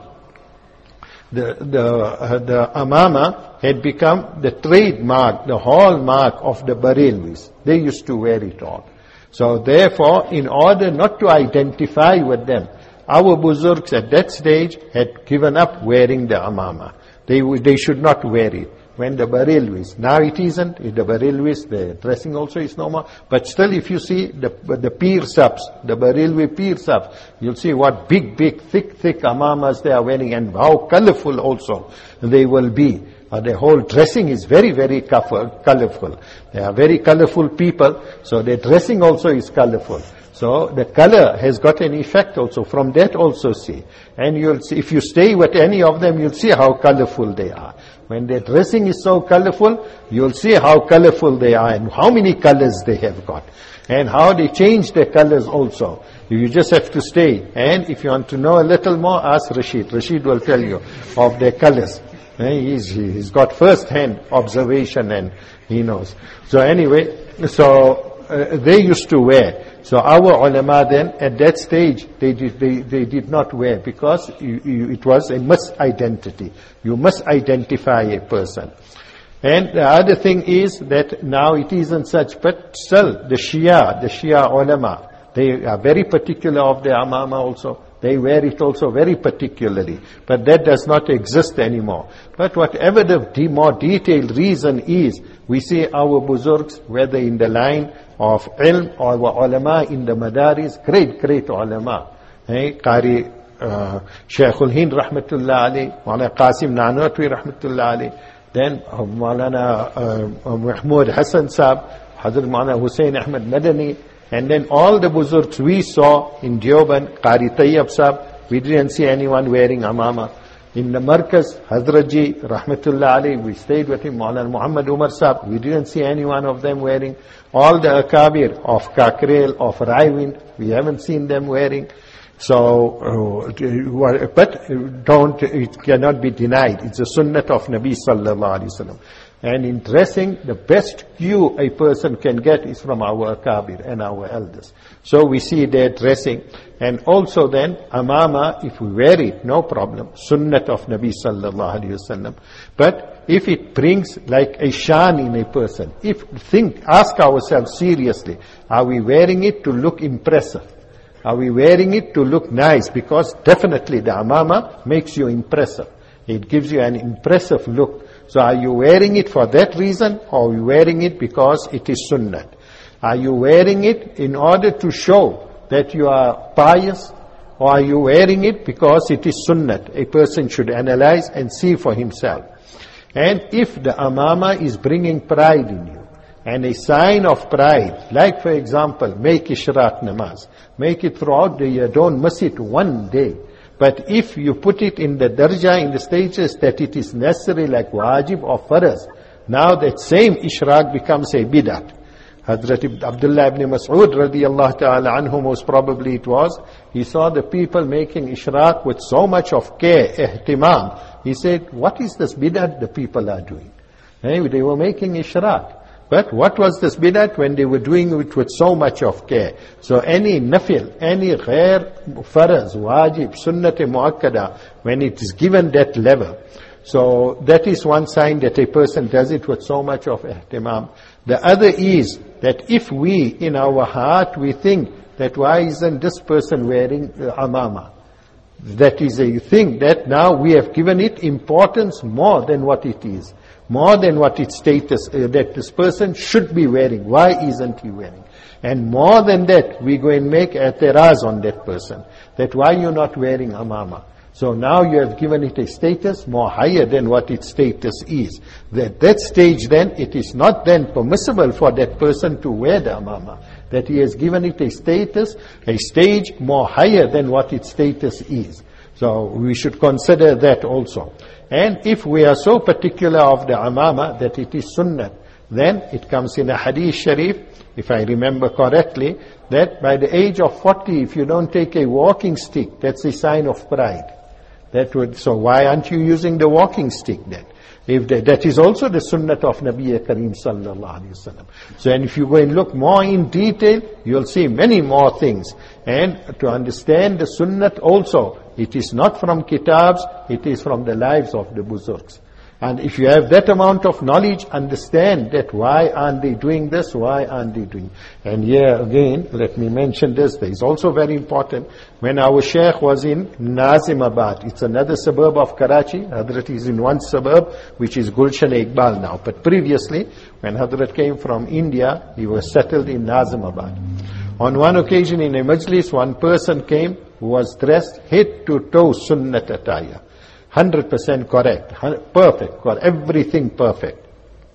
The, the, uh, the amama had become the trademark, the hallmark of the Barelvis. They used to wear it all. So therefore, in order not to identify with them, our Buzurgs at that stage had given up wearing the amama. They, they should not wear it. When the Barelvis, now it isn't, the Barelvis, the dressing also is no more, but still if you see the, the Peer Sabs, the Barelvi Peer Sabs, you'll see what big, big, thick, thick amamas they are wearing, and how colorful also they will be. Uh, their whole dressing is very, very colorful. They are very colorful people, so their dressing also is colorful. So the color has got an effect also. From that also see. And you'll see, if you stay with any of them, you'll see how colorful they are. When their dressing is so colorful, you'll see how colorful they are and how many colors they have got. And how they change their colors also. You just have to stay. And if you want to know a little more, ask Rashid. Rashid will tell you of their colors. He's, he's got first-hand observation and he knows. So anyway, so uh, they used to wear. So our ulama then, at that stage, they did, they, they did not wear because you, you, it was a misidentity. You must identify a person. And the other thing is that now it isn't such, but still the Shia, the Shia ulama, they are very particular of the amama also. They wear it also very particularly. But that does not exist anymore. But whatever the more detailed reason is, we see our Buzurgs, whether in the line of ilm or our ulama in the madaris, great, great ulama. Hey, Qari uh, Shaykhul Hind rahmatullah alayh, Maulana Qasim Nanotwi rahmatullah alayh, then uh, Maulana uh, Mahmud Hassan Saab, Hazrat Maulana Hussein Ahmad Madani, and then all the Buzurgs we saw in Deoban, Qari Tayyab Saab, we didn't see anyone wearing amama. In the Markaz, Hazrat Ji, Rahmatullah alayhi, we stayed with him, Maulana Muhammad Umar Saab, we didn't see any one of them wearing. All the Akabir of Kakrel, of Raiwind, we haven't seen them wearing. So, uh, but don't, it cannot be denied. It's a sunnat of Nabi sallallahu alayhi wasallam. And in dressing, the best cue a person can get is from our Akabir and our elders. So we see their dressing. And also then, amama, if we wear it, no problem. Sunnat of Nabi sallallahu alayhi wasallam. But if it brings like a shan in a person, if think, ask ourselves seriously, are we wearing it to look impressive? Are we wearing it to look nice? Because definitely the amama makes you impressive. It gives you an impressive look. So are you wearing it for that reason, or are you wearing it because it is sunnah? Are you wearing it in order to show that you are pious? Or are you wearing it because it is sunnat? A person should analyze and see for himself. And if the amama is bringing pride in you, and a sign of pride, like for example, make ishraq namaz, make it throughout the year, don't miss it one day. But if you put it in the darja, in the stages that it is necessary like wajib or faraz, now that same ishraq becomes a bidat. Hazrat Abdullah ibn Mas'ud radiyallahu ta'ala anhu, most probably it was, he saw the people making ishraq with so much of care, ihtimam. He said, what is this bidat the people are doing? Hey, they were making ishraq. But what was this bidat when they were doing it with so much of care? So any nafil, any ghair, faraz, wajib, sunnat muakkada, when it is given that level, so that is one sign that a person does it with so much of ihtimam. The other is that if we, in our heart, we think that why isn't this person wearing uh, amama? That is a thing that now we have given it importance more than what it is. More than what its status, uh, that this person should be wearing. Why isn't he wearing? And more than that, we go and make i'tiraz on that person. That why you're not wearing amama? So now you have given it a status more higher than what its status is. At that stage then, it is not then permissible for that person to wear the amama. That he has given it a status, a stage more higher than what its status is. So we should consider that also. And if we are so particular of the amama that it is sunnah, then it comes in a hadith sharif, if I remember correctly, that by the age of forty, if you don't take a walking stick, that's a sign of pride. That would, so why aren't you using the walking stick then? If that, that is also the sunnah of Nabi Kareem sallallahu alaihi wasallam. So, and if you go and look more in detail, you'll see many more things. And to understand the sunnah also, it is not from kitabs, it is from the lives of the buzurgs. And if you have that amount of knowledge, understand that why aren't they doing this, why aren't they doing. And here again, let me mention this, this is also very important. When our Shaykh was in Nazimabad, it's another suburb of Karachi, Hadrat is in one suburb, which is Gulshan-e-Iqbal now. But previously, when Hadrat came from India, he was settled in Nazimabad. On one occasion in a majlis, one person came who was dressed head to toe sunnat attire. one hundred percent correct, perfect, got everything perfect.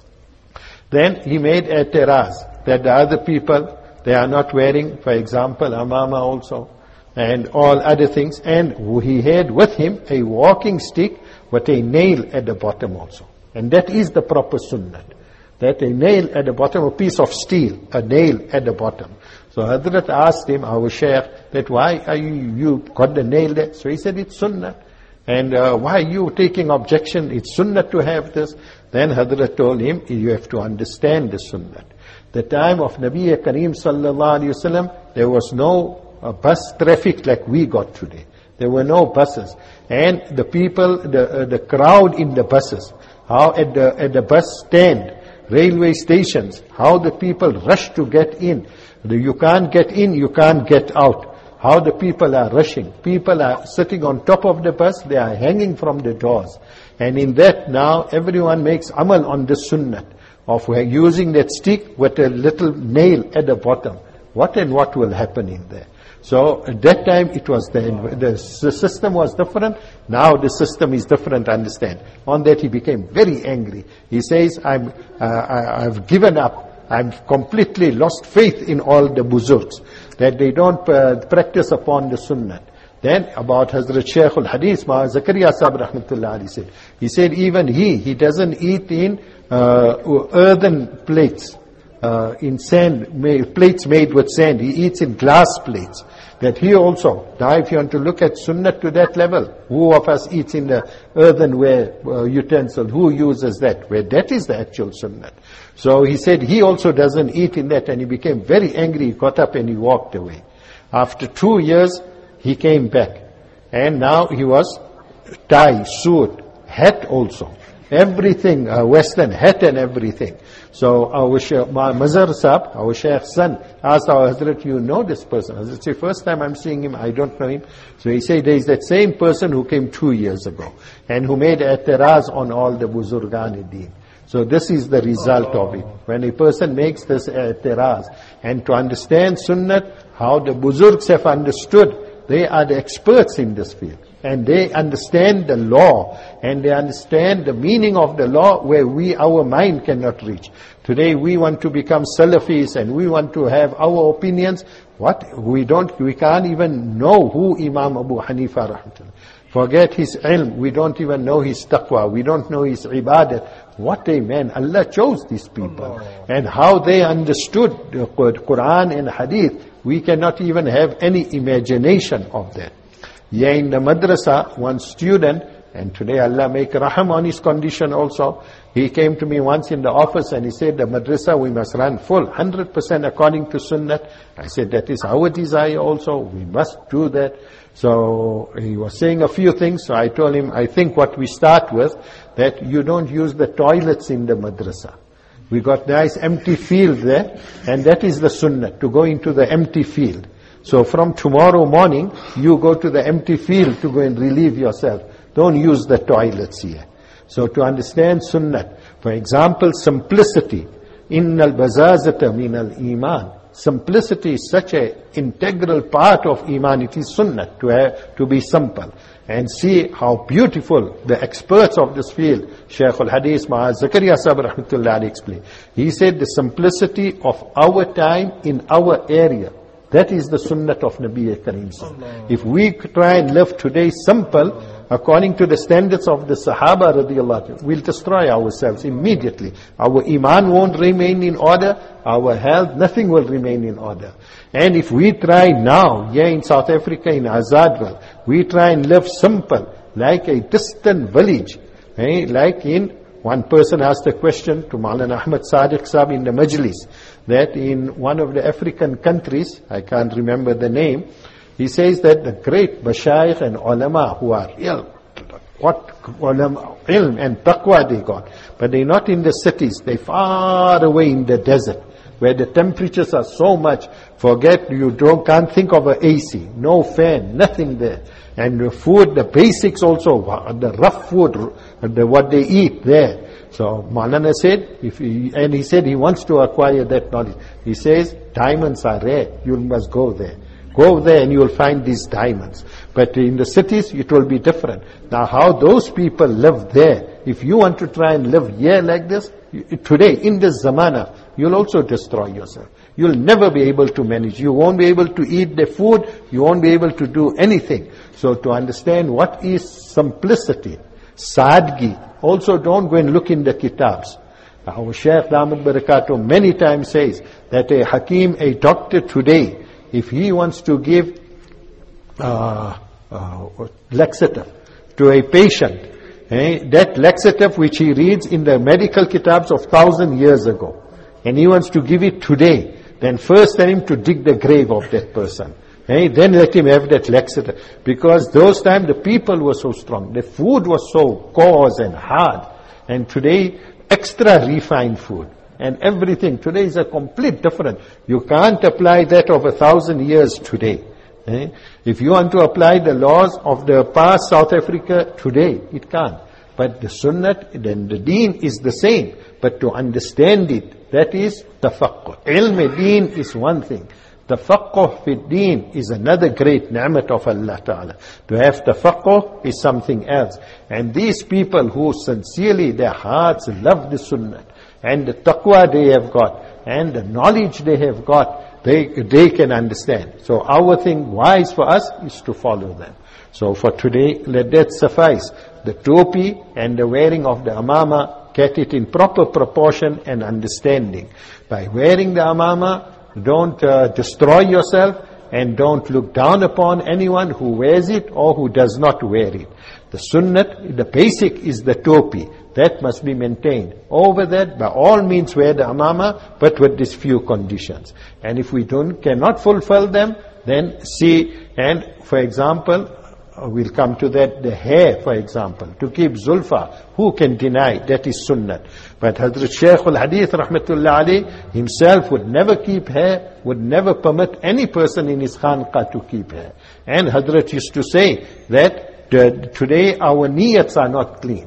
Then he made i'tiraz that the other people, they are not wearing, for example, amama also, and all other things. And he had with him a walking stick with a nail at the bottom also. And that is the proper sunnah. That a nail at the bottom, a piece of steel, a nail at the bottom. So Hazrat asked him, our Shaykh, that why are you, you got the nail there? So he said, it's sunnah. And uh, why are you taking objection? It's sunnah to have this. Then Hazrat told him, you have to understand the sunnah. The time of Nabi Kareem sallallahu alayhi wasallam, there was no uh, bus traffic like we got today. There were no buses. And the people, the uh, the crowd in the buses, how at the at the bus stand, railway stations, how the people rush to get in. You can't get in, you can't get out. How the people are rushing. People are sitting on top of the bus, they are hanging from the doors. And in that now, everyone makes amal on the sunnah of using that stick with a little nail at the bottom. What and what will happen in there? So at that time it was the, the system was different. Now the system is different, understand. On that he became very angry. He says, I'm, uh, I, I've given up. I'm completely lost faith in all the buzurgs, that they don't uh, practice upon the sunnah. Then about Hazrat Shaykh al-Hadith, Ma Zakaria Sahib rahmatullah alayhi said, he said even he, he doesn't eat in uh, earthen plates, uh, in sand, made, plates made with sand. He eats in glass plates. That he also, now if you want to look at sunnah to that level, who of us eats in the earthenware uh, utensil? Who uses that? Where that is the actual sunnah. So he said he also doesn't eat in that, and he became very angry. He got up and he walked away. After two years, he came back. And now he was tie, suit, hat also. Everything, uh, western hat and everything. So our Mazhar Sahib, our Shaykh's son, asked our Hazrat, you know this person? Hazrat said, first time I'm seeing him, I don't know him. So he said, there is that same person who came two years ago and who made i'tiraz on all the Buzurgan-e-Deen. So this is the result of it. When a person makes this i'tiraz, and to understand sunnat, how the buzurgs have understood, they are the experts in this field. And they understand the law, and they understand the meaning of the law where we, our mind cannot reach. Today we want to become Salafis and we want to have our opinions. What? We don't, we can't even know who Imam Abu Hanifa rahmatullah. Forget his ilm, we don't even know his taqwa, we don't know his ibadat. What a man, Allah chose these people. Allah. And how they understood the Quran and Hadith, we cannot even have any imagination of that. Yeah, in the madrasa, one student, and today Allah make raham on his condition also, he came to me once in the office and he said, the madrasa we must run full, one hundred percent according to sunnat. I said, that is our desire also, we must do that. So he was saying a few things, so I told him, I think what we start with, that you don't use the toilets in the madrasa. We got nice empty field there, and that is the sunnah, to go into the empty field. So from tomorrow morning, you go to the empty field to go and relieve yourself. Don't use the toilets here. So to understand sunnah, for example, simplicity. Innal bazazata min al-iman. Simplicity is such an integral part of iman. It is sunnah to have, to be simple. And see how beautiful the experts of this field, Shaykh al-Hadith Ma'az Zakaria Sahib rahmatullah alayhi explained. He said the simplicity of our time in our area. That is the sunnah of Nabi Kareem. If we try and live today simple, according to the standards of the Sahaba radiallahu anhu, we'll destroy ourselves immediately. Our iman won't remain in order, our health, nothing will remain in order. And if we try now, here in South Africa, in Azadville, we try and live simple, like a distant village, eh? Like in, one person asked a question to Maulana Ahmad Sadiq Sahib in the Majlis, that in one of the African countries, I can't remember the name, he says that the great Bashayikh and ulama who are ill, what ulama, ilm and taqwa they got, but they're not in the cities, they're far away in the desert, where the temperatures are so much, forget, you don't, can't think of a A C, no fan, nothing there. And the food, the basics also, the rough food, the, what they eat there. So Maulana said, if he, and he said he wants to acquire that knowledge. He says, diamonds are rare, you must go there. Go there and you will find these diamonds. But in the cities, it will be different. Now how those people live there, if you want to try and live here like this, today, in this zamana, you'll also destroy yourself. You'll never be able to manage. You won't be able to eat the food. You won't be able to do anything. So to understand what is simplicity, sadgi, also don't go and look in the kitabs. Our Shaykh Damat Barakato many times says that a hakim, a doctor today, if he wants to give uh, uh, laxative to a patient, eh, that laxative which he reads in the medical kitabs of thousand years ago, and he wants to give it today, then first tell him to dig the grave of that person. Eh, then let him have that laxative. Because those times the people were so strong. The food was so coarse and hard. And today, extra refined food. And everything today is a complete different. You can't apply that of a thousand years today. Eh? If you want to apply the laws of the past South Africa today, it can't. But the sunnah, then the deen is the same. But to understand it, that is tafaqquh. Ilm deen is one thing. Tafaqquh fi deen is another great ni'mat of Allah Ta'ala. To have tafaqquh is something else. And these people who sincerely, their hearts love the sunnah, and the taqwa they have got, and the knowledge they have got, they, they can understand. So our thing wise for us is to follow them. So for today, let that suffice. The topi and the wearing of the amama, get it in proper proportion and understanding. By wearing the amama, don't uh, destroy yourself, and don't look down upon anyone who wears it or who does not wear it. The sunnat, the basic is the topi. That must be maintained. Over that, by all means wear the amama, but with these few conditions. And if we don't, cannot fulfill them, then see, and for example, we'll come to that, the hair, for example, to keep zulfa, who can deny that is sunnat? But Hazrat Shaykh al-Hadith rahmatullah alayh himself would never keep hair, would never permit any person in his khanqah to keep hair. And Hazrat used to say that uh, today our niyats are not clean.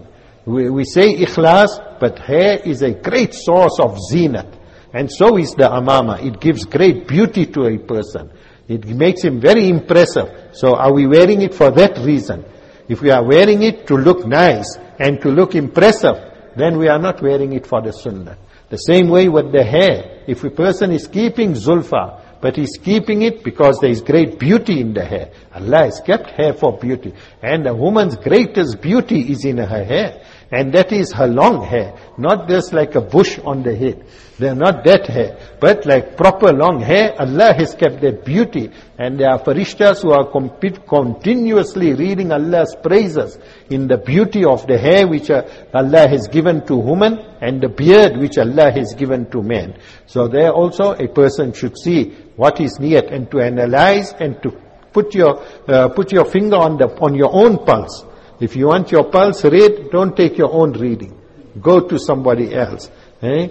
We, we say ikhlas, but hair is a great source of zinat. And so is the amama. It gives great beauty to a person. It makes him very impressive. So are we wearing it for that reason? If we are wearing it to look nice and to look impressive, then we are not wearing it for the sunnah. The same way with the hair. If a person is keeping zulfa, but he's keeping it because there is great beauty in the hair. Allah has kept hair for beauty. And a woman's greatest beauty is in her hair. And that is her long hair. Not just like a bush on the head. They're not that hair. But like proper long hair, Allah has kept that beauty. And there are farishtas who are compete, continuously reading Allah's praises in the beauty of the hair which Allah has given to woman and the beard which Allah has given to man. So there also a person should see what is niyat and to analyze and to put your uh, put your finger on the on your own pulse. If you want your pulse read, don't take your own reading. Go to somebody else. Eh?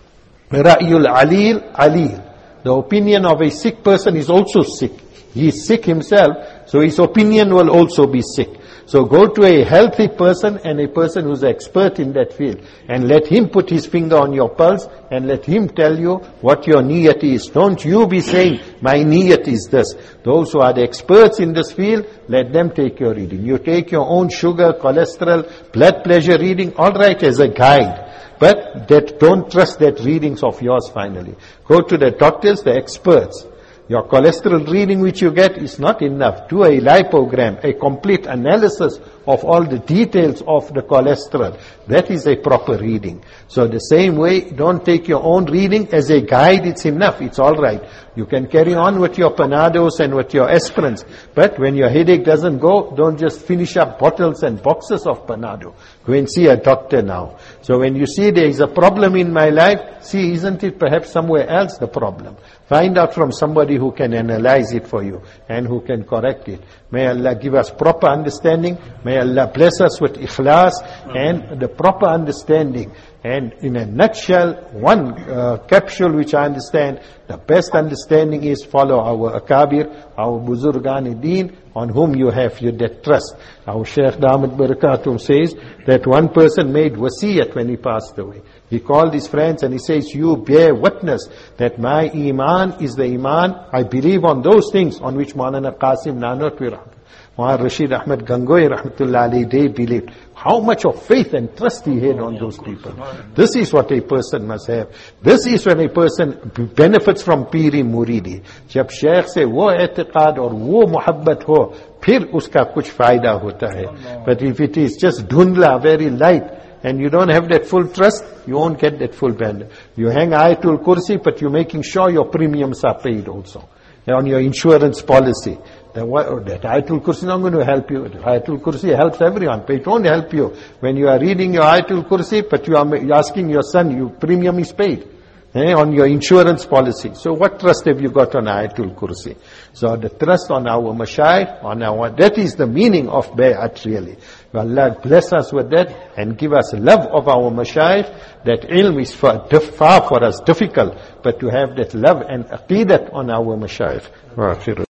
Ra'yul alil alil. The opinion of a sick person is also sick. He is sick himself, so his opinion will also be sick. So go to a healthy person and a person who's an expert in that field and let him put his finger on your pulse and let him tell you what your niyat is. Don't you be saying, my niyat is this. Those who are the experts in this field, let them take your reading. You take your own sugar, cholesterol, blood pressure reading, all right, as a guide. But that don't trust that readings of yours finally. Go to the doctors, the experts. Your cholesterol reading which you get is not enough. Do a lipogram, a complete analysis of all the details of the cholesterol. That is a proper reading. So the same way, don't take your own reading as a guide. It's enough. It's all right. You can carry on with your Panados and with your aspirins. But when your headache doesn't go, don't just finish up bottles and boxes of Panado. Go and see a doctor now. So when you see there is a problem in my life, see, isn't it perhaps somewhere else the problem? Find out from somebody who can analyze it for you and who can correct it. May Allah give us proper understanding. May Allah bless us with ikhlas and the proper understanding. And in a nutshell, one uh, capsule which I understand, the best understanding is follow our akabir, our buzurgan-e-deen, on whom you have your that trust. Our Shaykh Damat Barakatum says that one person made wasiyat when he passed away. He called his friends and he says, you bear witness that my iman is the iman. I believe on those things on which Maulana Qasim Nanotwi, Maulana Rashid Ahmad Gangohi Rahmatullah Ali, they believed. How much of faith and trust he had on those people. This is what a person must have. This is when a person benefits from piri muridi. जब शेख से वो एतकाद और वो मोहब्बत हो, फिर उसका कुछ फायदा होता है. But if it is just dhundla, very light, and you don't have that full trust, you won't get that full benefit. You hang Ayatul Kursi, but you're making sure your premiums are paid also on your insurance policy. That, that Ayatul Kursi is not going to help you. Ayatul Kursi helps everyone, but it won't help you. When you are reading your Ayatul Kursi, but you are asking your son, your premium is paid eh, on your insurance policy. So what trust have you got on Ayatul Kursi? So the trust on our mashayikh, on our, that is the meaning of bay'at really. Allah bless us with that and give us love of our mashayikh. That ilm is far, far for us difficult, but to have that love and aqidat on our mashayikh.